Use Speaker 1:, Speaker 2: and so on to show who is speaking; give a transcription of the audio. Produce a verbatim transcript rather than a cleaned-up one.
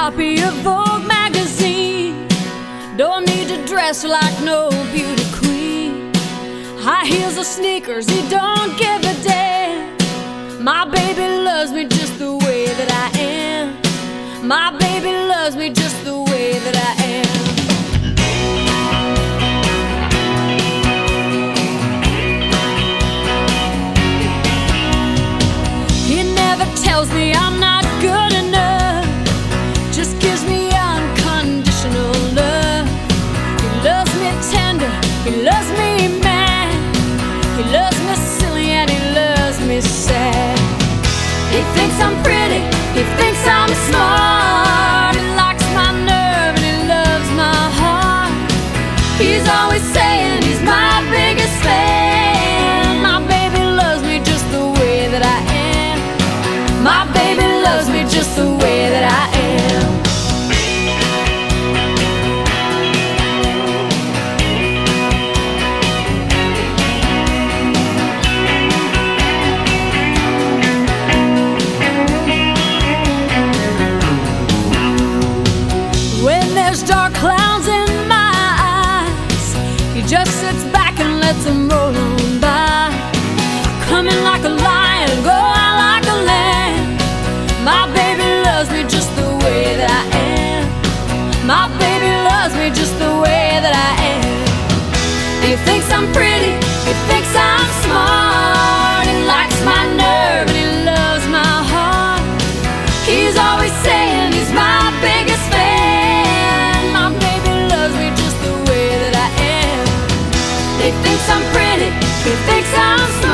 Speaker 1: copy of Vogue magazine. Don't need to dress like no beauty queen. High heels or sneakers, he don't give a damn. My baby loves me just the way that I am. My baby loves me just the way that I am. He never tells me I'm not good enough, just gives me unconditional love. He loves me tender, he loves me mad, he loves me silly and he loves me sad. He thinks I'm pretty, he thinks I'm smart, he likes my nerve and he loves my heart. He's always saying he's my biggest fan. My baby loves me just the way that I am. My baby loves me just the way that I am. When there's dark clouds in my eyes, he just sits back and lets them roll on by. Come in like a lion, go out like a lamb. My baby loves me just the way that I am. My baby loves me just the way that I am. He thinks I'm pretty, he thinks I'm smart, he likes my nerve and he loves my heart. He's always saying he's my biggest fan. My baby loves me just the way that I am. He thinks I'm pretty, he thinks I'm smart.